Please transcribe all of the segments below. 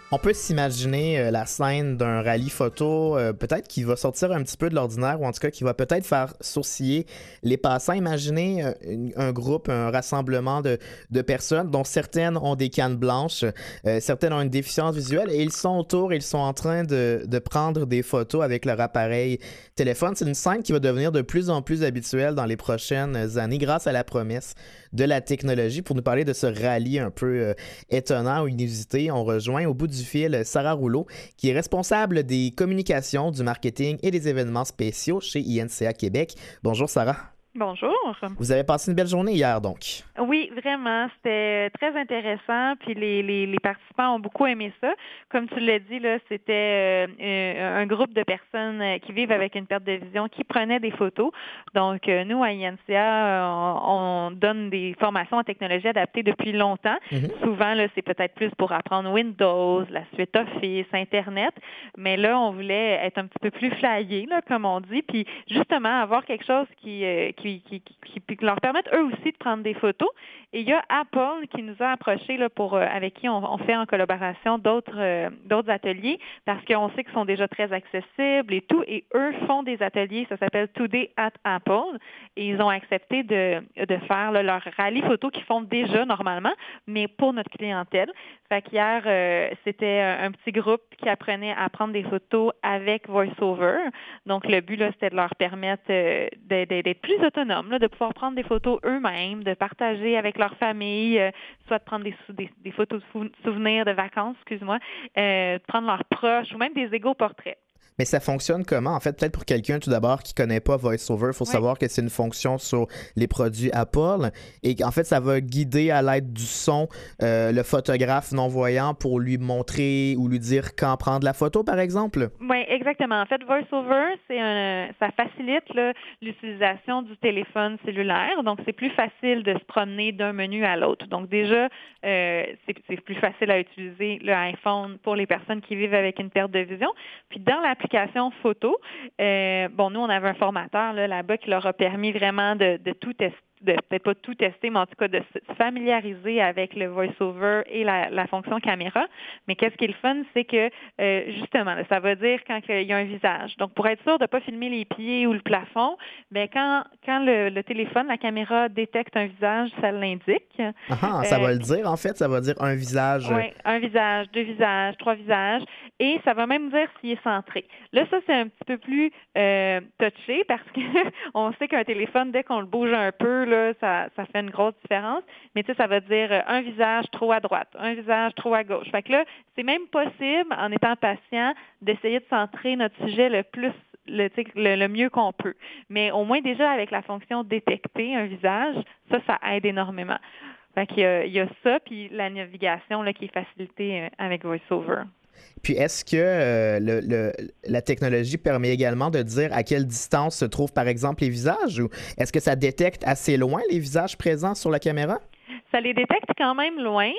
On peut s'imaginer la scène d'un rallye photo, peut-être qui va sortir un petit peu de l'ordinaire, ou en tout cas qui va peut-être faire sourciller les passants. Imaginez un groupe, un rassemblement de personnes dont certaines ont des cannes blanches, certaines ont une déficience visuelle, et ils sont autour, ils sont en train de prendre des photos avec leur appareil téléphone. C'est une scène qui va devenir de plus en plus habituelle dans les prochaines années grâce à la promesse de la technologie. Pour nous parler de ce rallye un peu étonnant ou inusité, on rejoint au bout du fil Sarah Rouleau, qui est responsable des communications, du marketing et des événements spéciaux chez INCA Québec. Bonjour Sarah. Bonjour. Vous avez passé une belle journée hier donc. Oui, vraiment, c'était très intéressant. Puis les participants ont beaucoup aimé ça. Comme tu l'as dit, là, c'était un groupe de personnes qui vivent avec une perte de vision qui prenaient des photos. Donc, nous, à INCA, on donne des formations en technologie adaptée depuis longtemps. Mm-hmm. Souvent, là, c'est peut-être plus pour apprendre Windows, la suite Office, Internet. Mais là, on voulait être un petit peu plus flyé, là, comme on dit. Puis, justement, avoir quelque chose qui leur permette eux aussi de prendre des photos. Et il y a Apple qui nous a approchés là, avec qui on fait en collaboration d'autres ateliers parce qu'on sait qu'ils sont déjà très accessibles et tout. Et eux font des ateliers, ça s'appelle Today at Apple. Et ils ont accepté de faire là, leur rallye photo qu'ils font déjà normalement, mais pour notre clientèle. Fait qu'hier, c'était un petit groupe qui apprenait à prendre des photos avec VoiceOver. Donc, le but, là, c'était de leur permettre d'être plus autonomes, là, de pouvoir prendre des photos eux-mêmes, de partager avec leur famille, soit de prendre des photos de souvenirs de vacances, de prendre leurs proches ou même des égaux portraits. Mais ça fonctionne comment? En fait, peut-être pour quelqu'un tout d'abord qui connaît pas VoiceOver, il faut Oui. savoir que c'est une fonction sur les produits Apple et qu'en fait, ça va guider à l'aide du son le photographe non-voyant pour lui montrer ou lui dire quand prendre la photo, par exemple. Oui, exactement. En fait, VoiceOver, ça facilite là, l'utilisation du téléphone cellulaire. Donc, c'est plus facile de se promener d'un menu à l'autre. Donc, déjà, c'est plus facile à utiliser le iPhone pour les personnes qui vivent avec une perte de vision. Puis, dans l'application photo, nous, on avait un formateur là-bas qui leur a permis vraiment de tout tester. Peut-être pas tout tester, mais en tout cas de se familiariser avec le voice-over et la fonction caméra. Mais qu'est-ce qui est le fun, c'est que justement, là, ça veut dire quand il y a un visage. Donc, pour être sûr de ne pas filmer les pieds ou le plafond, quand le téléphone, la caméra détecte un visage, ça l'indique. Ah, ça va le dire, en fait, ça va dire un visage. Oui, un visage, deux visages, trois visages, et ça va même dire s'il est centré. Là, ça, c'est un petit peu plus touché parce que on sait qu'un téléphone, dès qu'on le bouge un peu, là, ça fait une grosse différence. Mais tu sais, ça va dire un visage trop à droite, un visage trop à gauche. Fait que là, c'est même possible, en étant patient, d'essayer de centrer notre sujet le mieux qu'on peut. Mais au moins, déjà, avec la fonction détecter un visage, ça aide énormément. Fait qu'il y a ça, puis la navigation là, qui est facilitée avec VoiceOver. Puis est-ce que la technologie permet également de dire à quelle distance se trouvent, par exemple, les visages? Ou est-ce que ça détecte assez loin les visages présents sur la caméra? Ça les détecte quand même loin.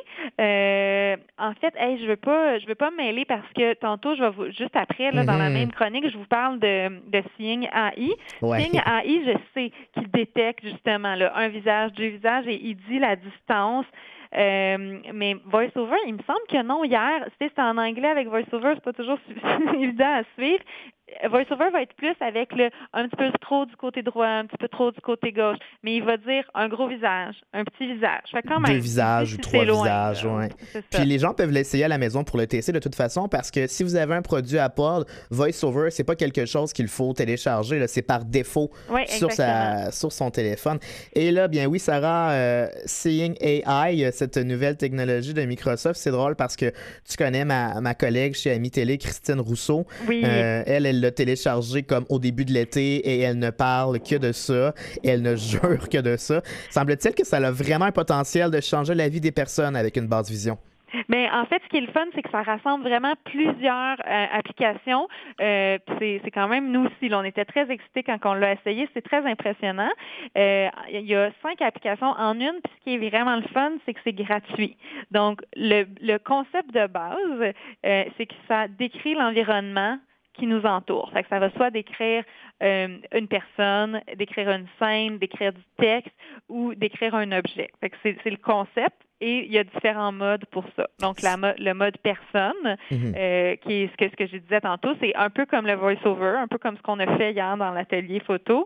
En fait, je veux pas me mêler parce que tantôt, juste après, là, dans la même chronique, je vous parle de Seeing AI. Ouais. Seeing AI, je sais qu'il détecte justement là, un visage, deux visages et il dit la distance. Mais VoiceOver, il me semble que non, hier, c'était en anglais avec VoiceOver, c'est pas toujours évident à suivre. VoiceOver va être plus avec un petit peu trop du côté droit, un petit peu trop du côté gauche, mais il va dire un gros visage, un petit visage. Fait quand Deux même, il dit visages ou si trois c'est loin. visages, Là. ouais. C'est Puis ça. les gens peuvent l'essayer à la maison pour le tester de toute façon parce que si vous avez un produit Apple, VoiceOver, c'est pas quelque chose qu'il faut télécharger, là, c'est par défaut Oui, exactement. sur son téléphone. Et là, bien oui, Sarah, Seeing AI, cette nouvelle technologie de Microsoft, c'est drôle parce que tu connais ma collègue chez Ami Télé, Christine Rousseau. Oui. Elle l'a téléchargé comme au début de l'été et elle ne parle que de ça. Et elle ne jure que de ça. Semble-t-il que ça a vraiment un potentiel de changer la vie des personnes avec une basse vision. Mais en fait, ce qui est le fun, c'est que ça rassemble vraiment plusieurs applications. C'est quand même, nous aussi, là, on était très excités quand on l'a essayé. C'est très impressionnant. Il y a 5 applications en une. Puis ce qui est vraiment le fun, c'est que c'est gratuit. Donc, le concept de base, c'est que ça décrit l'environnement qui nous entoure. Fait que ça va soit décrire une personne, décrire une scène, décrire du texte ou décrire un objet. Fait que c'est le concept. Et il y a différents modes pour ça. Donc, le mode personne, qui est ce que je disais tantôt, c'est un peu comme le voice-over, un peu comme ce qu'on a fait hier dans l'atelier photo.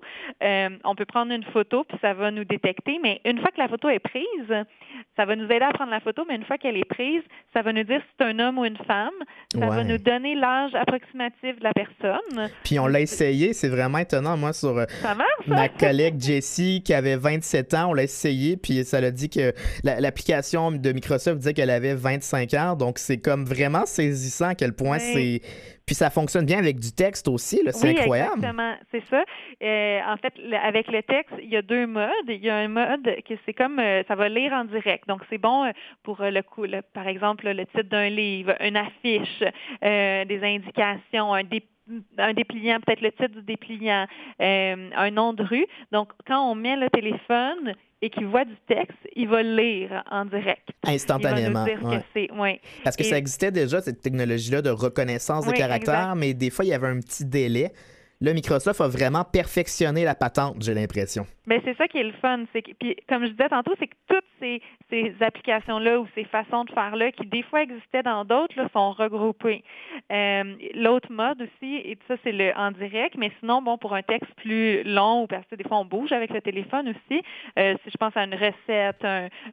On peut prendre une photo, puis ça va nous détecter, mais une fois que la photo est prise, ça va nous aider à prendre la photo, mais une fois qu'elle est prise, ça va nous dire si c'est un homme ou une femme. Ça va nous donner l'âge approximatif de la personne. Puis on l'a essayé, c'est vraiment étonnant. Moi, sur ma collègue Jessie, qui avait 27 ans, on l'a essayé, puis ça l'a dit que l'application de Microsoft disait qu'elle avait 25 ans, donc c'est comme vraiment saisissant à quel point c'est... Puis ça fonctionne bien avec du texte aussi, là, c'est incroyable. Exactement, c'est ça. En fait, avec le texte, il y a deux modes. Il y a un mode que c'est comme, ça va lire en direct. Donc, c'est bon pour par exemple, le titre d'un livre, une affiche, des indications, un dépliant, peut-être le titre du dépliant, un nom de rue. Donc, quand on met le téléphone et qu'il voit du texte, il va le lire en direct. Instantanément. Il va nous dire que c'est, Parce que ça existait déjà, cette technologie-là de reconnaissance des caractères, exact. Mais des fois, il y avait un petit délai. Là, Microsoft a vraiment perfectionné la patente, j'ai l'impression. Mais c'est ça qui est le fun. Puis, comme je disais tantôt, c'est que toutes ces applications-là ou ces façons de faire-là, qui des fois existaient dans d'autres, là, sont regroupées. L'autre mode aussi, et ça, c'est le en direct, mais sinon, bon, pour un texte plus long, ou parce que des fois, on bouge avec le téléphone aussi, si je pense à une recette,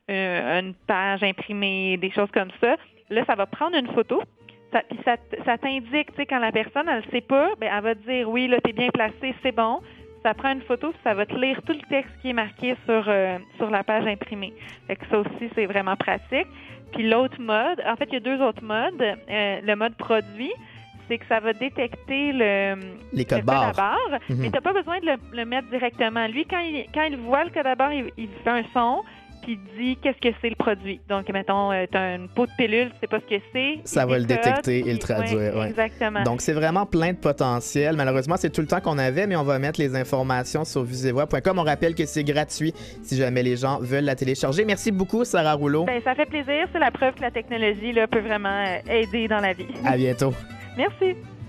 une page imprimée, des choses comme ça, là, ça va prendre une photo. Puis ça t'indique, tu sais, quand la personne, elle ne sait pas, bien, elle va te dire, oui, là, t'es bien placé, c'est bon. Ça prend une photo, puis ça va te lire tout le texte qui est marqué sur la page imprimée. Fait que ça aussi, c'est vraiment pratique. Puis l'autre mode, en fait, il y a deux autres modes. Le mode produit, c'est que ça va détecter les codes barres. Mais tu n'as pas besoin de le mettre directement. Lui, quand il voit le code à barre, il fait un son, puis il dit qu'est-ce que c'est le produit. Donc, mettons, tu as une peau de pilule, tu sais pas ce que c'est. Ça va le détecter et le traduire. Oui, exactement. Donc, c'est vraiment plein de potentiel. Malheureusement, c'est tout le temps qu'on avait, mais on va mettre les informations sur vusevoix.com. On rappelle que c'est gratuit si jamais les gens veulent la télécharger. Merci beaucoup, Sarah Rouleau. Bien, ça fait plaisir. C'est la preuve que la technologie là, peut vraiment aider dans la vie. À bientôt. Merci.